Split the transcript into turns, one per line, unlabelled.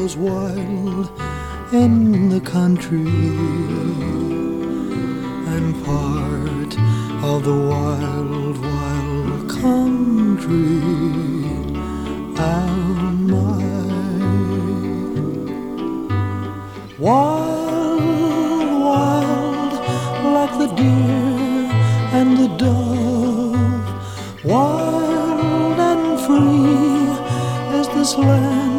goes wild in the country, and part of the wild, wild country am I. Wild, wild, like the deer and the dove, wild and free is this land